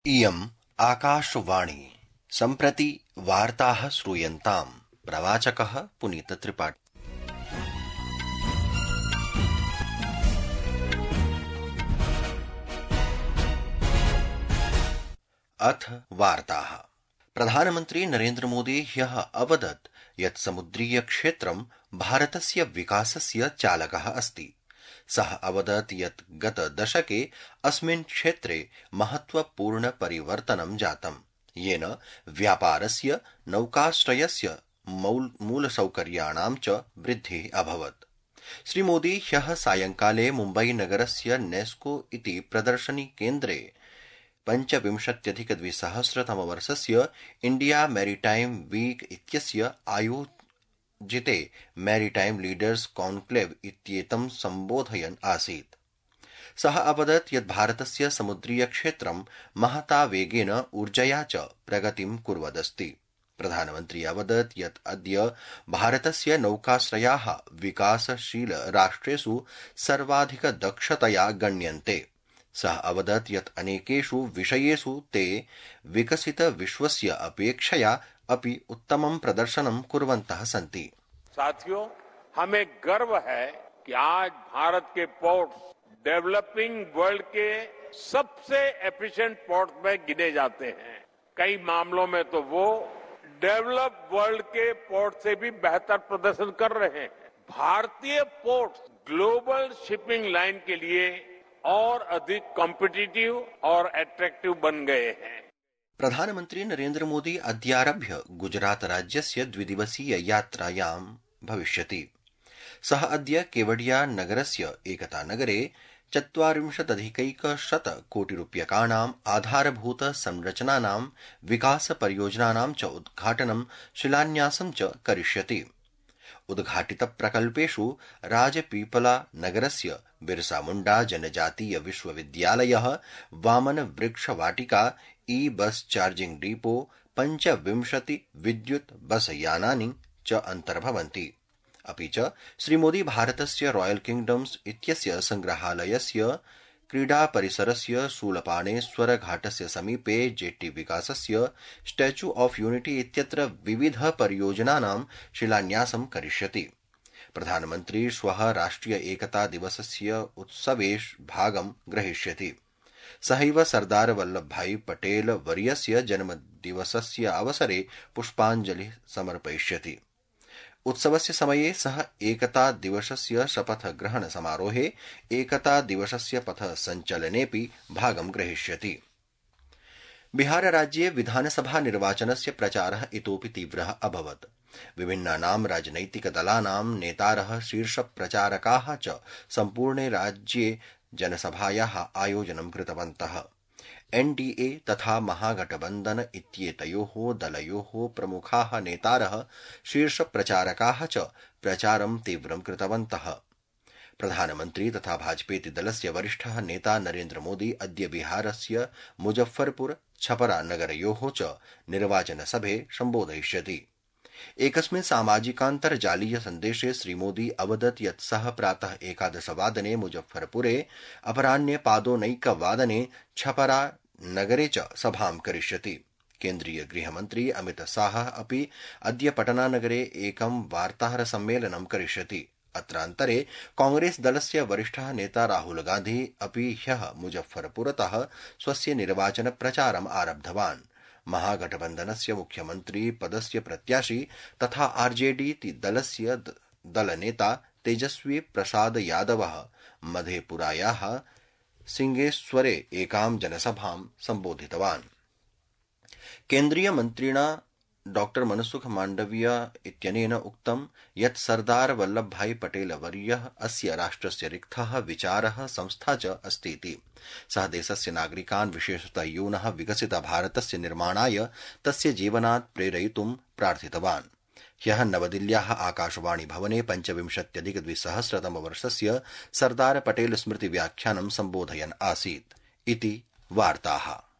इयम् आकाशवाणी। सम्प्रति वार्ताः श्रूयन्ताम्। प्रवाचकः पुनीतत्रिपाठी। अथ वार्ताः। प्रधानमन्त्री नरेन्द्र मोदी ह्यः अवदत् यत् समुद्रीय क्षेत्रं भारतस्य विकासस्य चालकः अस्ति। सः अवदत् यत् गत दशके अस्मिन् क्षेत्रे महत्वपूर्ण परिवर्तनं जातम्, येन व्यापारस्य, नौकाश्रयस्य, मूलसौकर्याणां च वृद्धिः अभवत्। श्रीमोदी ह्यः सायंकाले मुम्बई नगरस्य नेस्को इति प्रदर्शनी केन्द्रे 25,200 इंडिया मैरीटाइम वीक इत्यस्य आयोजिते मैरीटाइम लीडर्स कॉन्क्लेव इत्येतं सम्बोधयन् आसीत्। सः अवदत् यत् भारतस्य समुद्रीय क्षेत्रं महता वेगेन ऊर्जया च प्रगतिं कुर्वदस्ति। प्रधानमन्त्री अवदत् यत् अद्य भारतस्य नौकाश्रयाः विकासशील राष्ट्रेषु सर्वाधिक दक्षतया गण्यन्ते। सः अवदत् यत् अनेकेषु विषयेषु ते विकसित विश्वस्य अपेक्षया अपि उत्तमं प्रदर्शनं कुर्वन्तः सन्ति। साथियों, हमें गर्व है कि आज भारत के पोर्ट्स डेवलपिंग वर्ल्ड के सबसे एफिशिएंट पोर्ट्स में गिने जाते हैं। कई मामलों में तो वो डेवलप्ड वर्ल्ड के पोर्ट से भी बेहतर प्रदर्शन कर रहे हैं। भारतीय पोर्ट्स ग्लोबल शिपिंग लाइन के लिए और अधिक कॉम्पिटिटिव और अट्रैक्टिव बन गए हैं। प्रधानमन्त्री नरेन्द्र मोदी अद्यारभ्य गुजरात राज्यस्य द्विदिवसीय यात्रायां भविष्यति। सः अद्य केवडिया नगरस्य एकता नगरे 40,000 कोटिरूप्यकाणाम् आधारभूत संरचनानां विकास परियोजनानां च उद्घाटनं शिलान्यासं च करिष्यति। उद्घाटित प्रकल्पेषु राजपीपला नगरस्य बिरसा मुंडा जनजातीय विश्वविद्यालयः, वामन वृक्ष वाटिका, ई बस चार्जिंग डिपो, 25 विद्युत् बस यानानि च अन्तर्भवन्ति। अपि च श्रीमोदी भारतस्य रॉयल किंगडम्स इत्यस्य संग्रहालयस्य, क्रीडा परिसरस्य, शूलपाणेश्वर घाटस्य समीपे जेट्टी विकासस्य, स्टैच्यू ऑफ यूनिटी इत्यत्र विविध परियोजनानां शिलान्यासं करिष्यति। प्रधानमन्त्री श्वः राष्ट्रिय एकता दिवसस्य उत्सवेषु भागं ग्रहीष्यति। सहैव सरदार वल्लभभाई पटेल वर्यस्य जन्मदिवसस्य अवसरे पुष्पाञ्जलिः समर्पयिष्यति। उत्सवस्य समये सः एकता दिवसस्य शपथ ग्रहण समारोहे, एकता दिवसस्य पथ सञ्चलनेऽपि भागं ग्रहीष्यति। बिहार राज्ये विधानसभा निर्वाचनस्य प्रचारः इतोऽपि तीव्रः अभवत्। विभिन्नानां राजनैतिक दलानां नेतारः, शीर्ष प्रचारकाः च सम्पूर्णे राज्ये जनसभायाः आयोजनं कृतवन्तः। एनडीए तथा महागठबंधन इत्येतयोः दलयोः प्रमुखाः नेतारः, शीर्ष प्रचारकाः च प्रचारं तीव्रं कृतवन्तः। प्रधानमन्त्री तथा भाजपेति दलस्य वरिष्ठः नेता नरेन्द्र मोदी अद्य बिहारस्य मुजफ्फरपुर, छपरा नगरयोः च निर्वाचनसभे सम्बोधयिष्यति। एकस्मिन् सामाजिकान्तर्जालीय सन्देशे श्रीमोदी अवदत् यत् सः प्रातः 11 वादने मुजफ्फरपुरे, अपराह्ने पादोनैकवादने छपरा नगरे च सभां करिष्यति। केन्द्रीय गृहमन्त्री अमित शाह अपि अद्य पटना नगरे एकं वार्ताहर सम्मेलनं करिष्यति। अत्रान्तरे कांग्रेस दलस्य वरिष्ठः नेता राहुल गांधी अपि ह्यः मुजफ्फरपुरतः स्वस्य निर्वाचन प्रचारम् आरब्धवान्। महागठबन्धनस्य मुख्यमन्त्री पदस्य प्रत्याशी तथा आरजेडी दलस्य दलनेता तेजस्वी प्रसाद यादवः मधेपुरायाः सिंगेश्वरे एकां जनसभां सम्बोधितवान्। केन्द्रीय मन्त्रिणा डॉ मनसुख माण्डवीय इत्यनेन उक्तं यत् सरदार वल्लभभाई पटेल वर्यः अस्य राष्ट्रस्य रिक्तः विचारः, संस्था च अस्तीति। सः देशस्य नागरिकान्, विशेषतः यूनः, विकसित भारतस्य निर्माणाय तस्य जीवनात् प्रेरयितुं प्रार्थितवान्। ह्यः नवदिल्ल्याः आकाशवाणी भवने 25,200 सरदार पटेल स्मृति व्याख्यानं सम्बोधयन् आसीत्। इति वार्ताः।